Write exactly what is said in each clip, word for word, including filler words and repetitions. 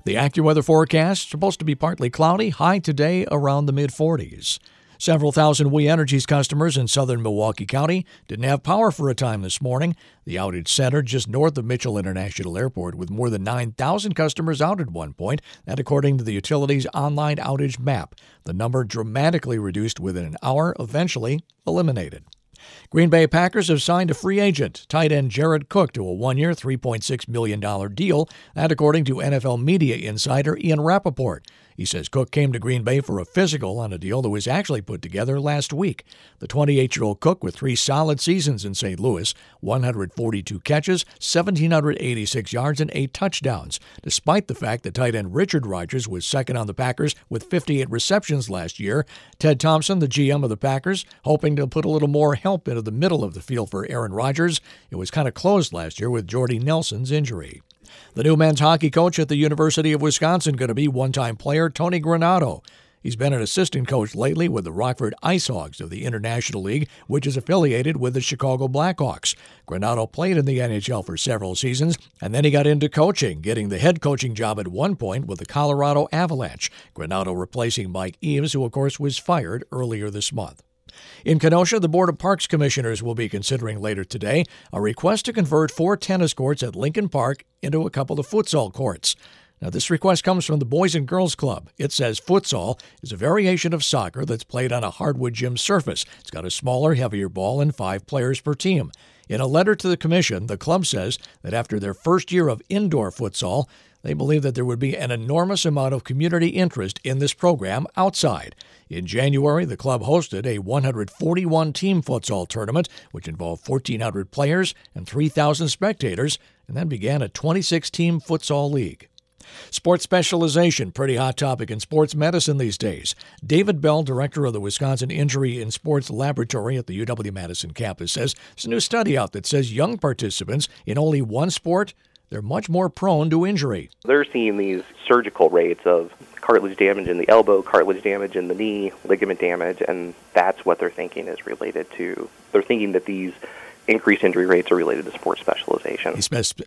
The AccuWeather forecast supposed to be partly cloudy, high today around the mid forties. Several thousand We Energies customers in southern Milwaukee County didn't have power for a time this morning. The outage centered just north of Mitchell International Airport with more than nine thousand customers out at one point, that according to the utility's online outage map. The number dramatically reduced within an hour, eventually eliminated. Green Bay Packers have signed a free agent, tight end Jared Cook, to a one-year, three point six million dollars deal, that according to N F L media insider Ian Rappaport. He says Cook came to Green Bay for a physical on a deal that was actually put together last week. The twenty-eight-year-old Cook, with three solid seasons in Saint Louis, one hundred forty-two catches, one thousand seven hundred eighty-six yards, and eight touchdowns, despite the fact that tight end Richard Rodgers was second on the Packers with fifty-eight receptions last year. Ted Thompson, the G M of the Packers, hoping to put a little more help into the middle of the field for Aaron Rodgers. It was kind of closed last year with Jordy Nelson's injury. The new men's hockey coach at the University of Wisconsin going to be one-time player Tony Granato. He's been an assistant coach lately with the Rockford IceHogs of the International League, which is affiliated with the Chicago Blackhawks. Granato played in the N H L for several seasons, and then he got into coaching, getting the head coaching job at one point with the Colorado Avalanche. Granato replacing Mike Eaves, who of course was fired earlier this month. In Kenosha, the Board of Parks Commissioners will be considering later today a request to convert four tennis courts at Lincoln Park into a couple of futsal courts. Now, this request comes from the Boys and Girls Club. It says futsal is a variation of soccer that's played on a hardwood gym surface. It's got a smaller, heavier ball and five players per team. In a letter to the commission, the club says that after their first year of indoor futsal, they believe that there would be an enormous amount of community interest in this program outside. In January, the club hosted a one hundred forty-one team futsal tournament, which involved fourteen hundred players and three thousand spectators, and then began a twenty-six team futsal league. Sports specialization, pretty hot topic in sports medicine these days. David Bell, director of the Wisconsin Injury in Sports Laboratory at the U W-Madison campus, says there's a new study out that says young participants in only one sport, they're much more prone to injury. They're seeing these surgical rates of cartilage damage in the elbow, cartilage damage in the knee, ligament damage, and that's what they're thinking is related to. They're thinking that these increased injury rates are related to sports specialization. He spec-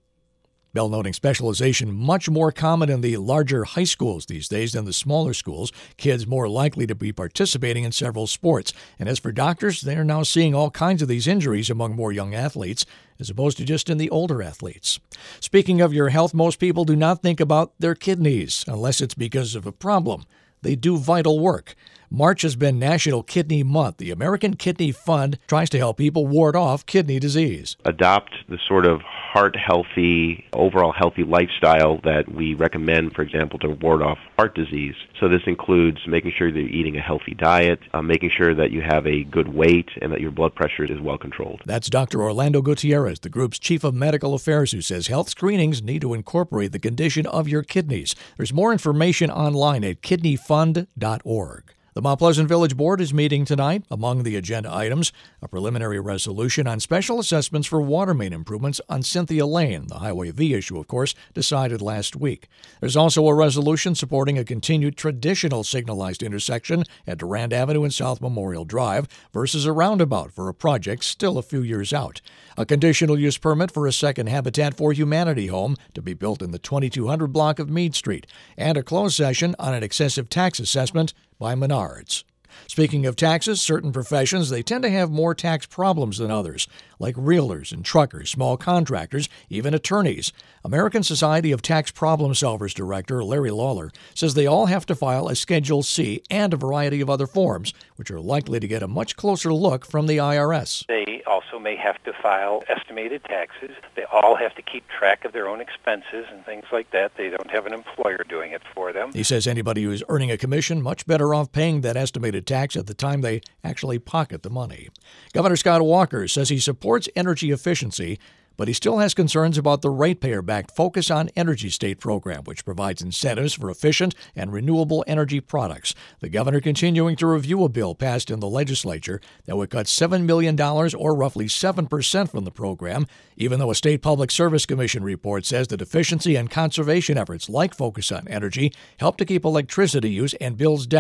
Bell noting specialization much more common in the larger high schools these days than the smaller schools. Kids more likely to be participating in several sports. And as for doctors, they are now seeing all kinds of these injuries among more young athletes, as opposed to just in the older athletes. Speaking of your health, most people do not think about their kidneys, unless it's because of a problem. They do vital work. March has been National Kidney Month. The American Kidney Fund tries to help people ward off kidney disease. Adopt the sort of heart-healthy, overall healthy lifestyle that we recommend, for example, to ward off heart disease. So this includes making sure that you're eating a healthy diet, uh, making sure that you have a good weight, and that your blood pressure is well controlled. That's Doctor Orlando Gutierrez, the group's chief of medical affairs, who says health screenings need to incorporate the condition of your kidneys. There's more information online at kidney fund dot org. The Mount Pleasant Village Board is meeting tonight. Among the agenda items, a preliminary resolution on special assessments for water main improvements on Cynthia Lane, the Highway V issue, of course, decided last week. There's also a resolution supporting a continued traditional signalized intersection at Durand Avenue and South Memorial Drive versus a roundabout for a project still a few years out. A conditional use permit for a second Habitat for Humanity home to be built in the twenty-two hundred block of Meade Street, and a closed session on an excessive tax assessment by Menards. Speaking of taxes, certain professions, they tend to have more tax problems than others, like realtors and truckers, small contractors, even attorneys. American Society of Tax Problem Solvers Director Larry Lawler says they all have to file a Schedule C and a variety of other forms, which are likely to get a much closer look from the I R S. They also may have to file estimated taxes. They all have to keep track of their own expenses and things like that. They don't have an employer doing it for them. He says anybody who is earning a commission much better off paying that estimated tax at the time they actually pocket the money. Governor Scott Walker says he supports energy efficiency, but he still has concerns about the ratepayer-backed Focus on Energy State program, which provides incentives for efficient and renewable energy products. The governor continuing to review a bill passed in the legislature that would cut seven million dollars, or roughly seven percent, from the program, even though a state public service commission report says that efficiency and conservation efforts like Focus on Energy help to keep electricity use and bills down.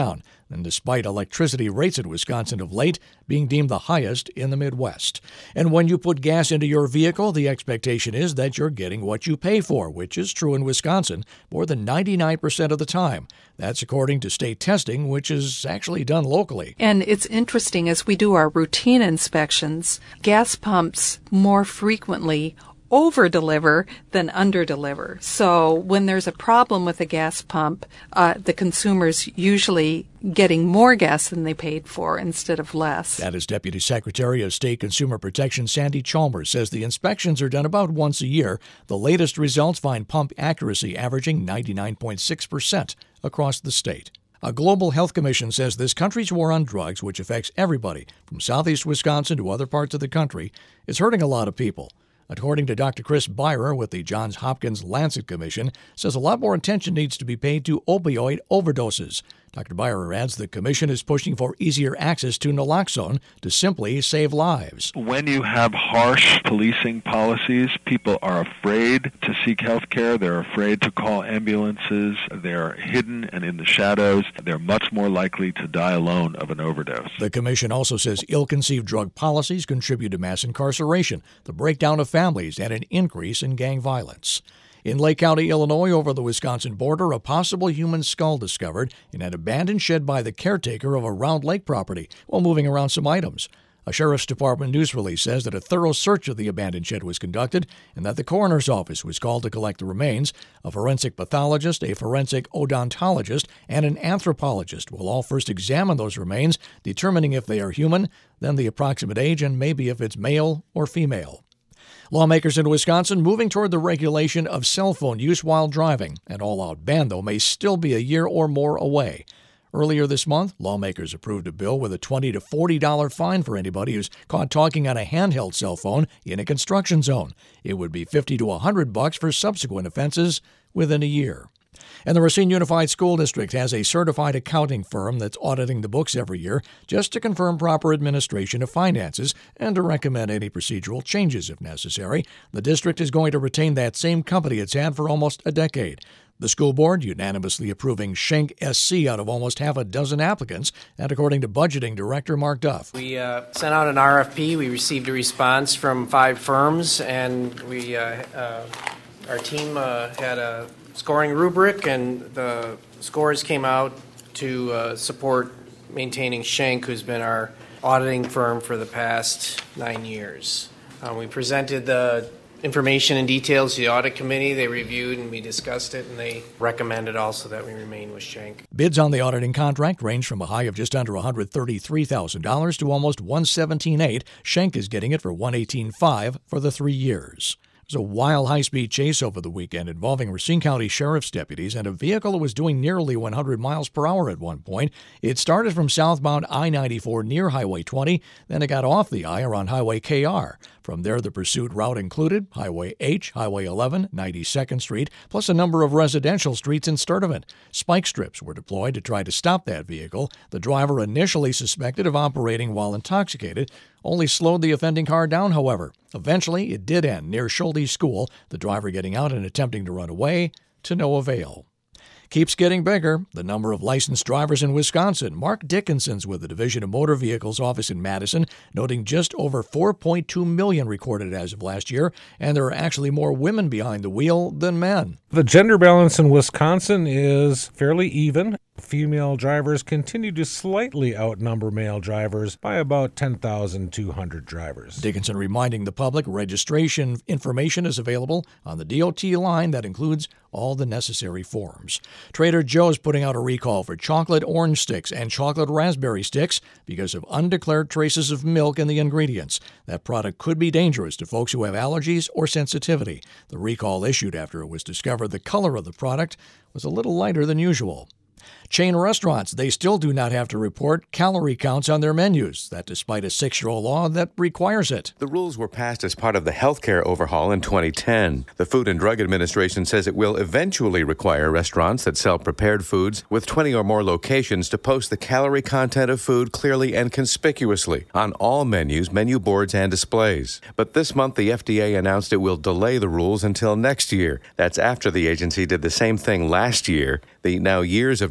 and despite electricity rates in Wisconsin of late being deemed the highest in the Midwest. And when you put gas into your vehicle, the expectation is that you're getting what you pay for, which is true in Wisconsin more than ninety-nine percent of the time. That's according to state testing, which is actually done locally. And it's interesting, as we do our routine inspections, gas pumps more frequently over-deliver than under-deliver. So when there's a problem with a gas pump, uh, the consumer's usually getting more gas than they paid for instead of less. That is Deputy Secretary of State Consumer Protection Sandy Chalmers says the inspections are done about once a year. The latest results find pump accuracy averaging ninety-nine point six percent across the state. A global health commission says this country's war on drugs, which affects everybody from southeast Wisconsin to other parts of the country, is hurting a lot of people. According to Doctor Chris Byer with the Johns Hopkins Lancet Commission, says a lot more attention needs to be paid to opioid overdoses. Doctor Byer adds the commission is pushing for easier access to naloxone to simply save lives. When you have harsh policing policies, people are afraid to seek health care. They're afraid to call ambulances. They're hidden and in the shadows. They're much more likely to die alone of an overdose. The commission also says ill-conceived drug policies contribute to mass incarceration, the breakdown of families, and an increase in gang violence. In Lake County, Illinois, over the Wisconsin border, a possible human skull discovered in an abandoned shed by the caretaker of a Round Lake property while moving around some items. A Sheriff's Department news release says that a thorough search of the abandoned shed was conducted and that the coroner's office was called to collect the remains. A forensic pathologist, a forensic odontologist, and an anthropologist will all first examine those remains, determining if they are human, then the approximate age, and maybe if it's male or female. Lawmakers in Wisconsin moving toward the regulation of cell phone use while driving. An all-out ban, though, may still be a year or more away. Earlier this month, lawmakers approved a bill with a twenty to forty dollars fine for anybody who's caught talking on a handheld cell phone in a construction zone. It would be fifty to one hundred bucks for subsequent offenses within a year. And the Racine Unified School District has a certified accounting firm that's auditing the books every year just to confirm proper administration of finances and to recommend any procedural changes if necessary. The district is going to retain that same company it's had for almost a decade. The school board unanimously approving Schenck S C out of almost half a dozen applicants, and according to budgeting director Mark Duff. We uh, sent out an R F P. We received a response from five firms, and we uh, uh, our team uh, had a scoring rubric, and the scores came out to uh, support maintaining Schenck, who's been our auditing firm for the past nine years. Uh, we presented the information and details to the audit committee. They reviewed and we discussed it, and they recommended also that we remain with Schenck. Bids on the auditing contract range from a high of just under one hundred thirty-three thousand dollars to almost one hundred seventeen thousand eight hundred dollars. Schenck is getting it for one hundred eighteen thousand five hundred dollars for the three years. It was a wild high-speed chase over the weekend involving Racine County Sheriff's deputies and a vehicle that was doing nearly one hundred miles per hour at one point. It started from southbound I ninety-four near Highway twenty, then it got off the I around Highway K R. From there, the pursuit route included Highway H, Highway eleven, ninety-second Street, plus a number of residential streets in Sturtevant. Spike strips were deployed to try to stop that vehicle. The driver, initially suspected of operating while intoxicated, only slowed the offending car down, however. Eventually, it did end near Schulte School, the driver getting out and attempting to run away, to no avail. Keeps getting bigger. The number of licensed drivers in Wisconsin. Mark Dickinson's with the Division of Motor Vehicles office in Madison, noting just over four point two million recorded as of last year, and there are actually more women behind the wheel than men. The gender balance in Wisconsin is fairly even. Female drivers continue to slightly outnumber male drivers by about ten thousand two hundred drivers. Dickinson reminding the public registration information is available on the D O T line that includes all the necessary forms. Trader Joe's putting out a recall for chocolate orange sticks and chocolate raspberry sticks because of undeclared traces of milk in the ingredients. That product could be dangerous to folks who have allergies or sensitivity. The recall issued after it was discovered the color of the product was a little lighter than usual. Chain restaurants, they still do not have to report calorie counts on their menus, that despite a six-year-old law that requires it. The rules were passed as part of the healthcare overhaul in twenty ten. The Food and Drug Administration says it will eventually require restaurants that sell prepared foods with twenty or more locations to post the calorie content of food clearly and conspicuously on all menus, menu boards, and displays. But this month, the F D A announced it will delay the rules until next year. That's after the agency did the same thing last year. The now years of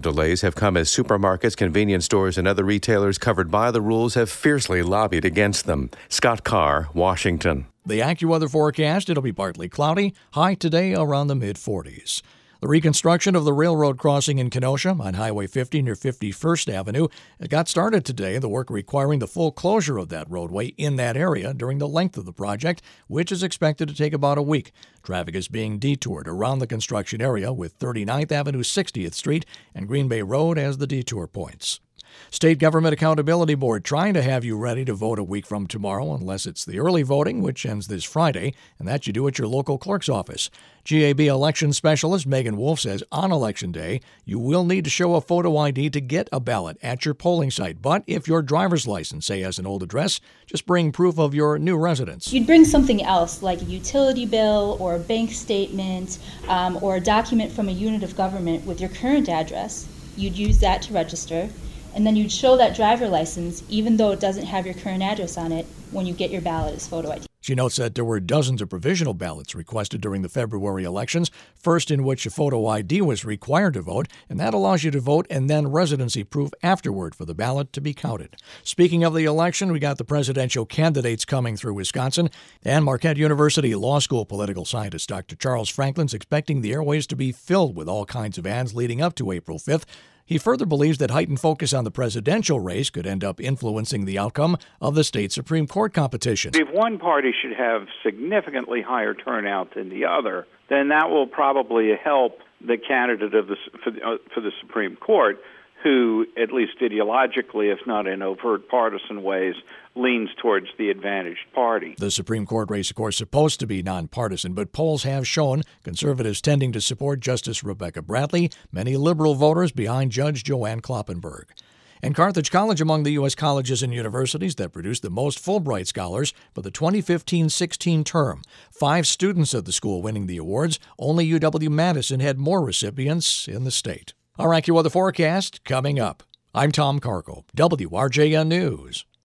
delays have come as supermarkets, convenience stores, and other retailers covered by the rules have fiercely lobbied against them. Scott Carr, Washington. The AccuWeather forecast, it'll be partly cloudy, high today around the mid forties. The reconstruction of the railroad crossing in Kenosha on Highway fifty near fifty-first Avenue it got started today, the work requiring the full closure of that roadway in that area during the length of the project, which is expected to take about a week. Traffic is being detoured around the construction area with thirty-ninth Avenue, sixtieth Street, and Green Bay Road as the detour points. State Government Accountability Board trying to have you ready to vote a week from tomorrow, unless it's the early voting, which ends this Friday, and that you do at your local clerk's office. G A B election specialist Megan Wolf says on Election Day, you will need to show a photo I D to get a ballot at your polling site. But if your driver's license, say, has an old address, just bring proof of your new residence. You'd bring something else, like a utility bill or a bank statement um, or a document from a unit of government with your current address. You'd use that to register. And then you'd show that driver license, even though it doesn't have your current address on it, when you get your ballot as photo I D. She notes that there were dozens of provisional ballots requested during the February elections, first in which a photo I D was required to vote, and that allows you to vote and then residency proof afterward for the ballot to be counted. Speaking of the election, we got the presidential candidates coming through Wisconsin, and Marquette University Law School political scientist Doctor Charles Franklin's expecting the airways to be filled with all kinds of ads leading up to April fifth. He further believes that heightened focus on the presidential race could end up influencing the outcome of the state Supreme Court competition. If one party should have significantly higher turnout than the other, then that will probably help the candidate of the, for, the, uh, for the Supreme Court, who, at least ideologically, if not in overt partisan ways, leans towards the advantaged party. The Supreme Court race, of course, supposed to be nonpartisan, but polls have shown conservatives tending to support Justice Rebecca Bradley, many liberal voters behind Judge Joanne Kloppenberg. And Carthage College among the U S colleges and universities that produced the most Fulbright scholars for the twenty fifteen sixteen term. Five students at the school winning the awards. Only U W-Madison had more recipients in the state. Our AccuWeather forecast coming up. I'm Tom Carco, W R J N News.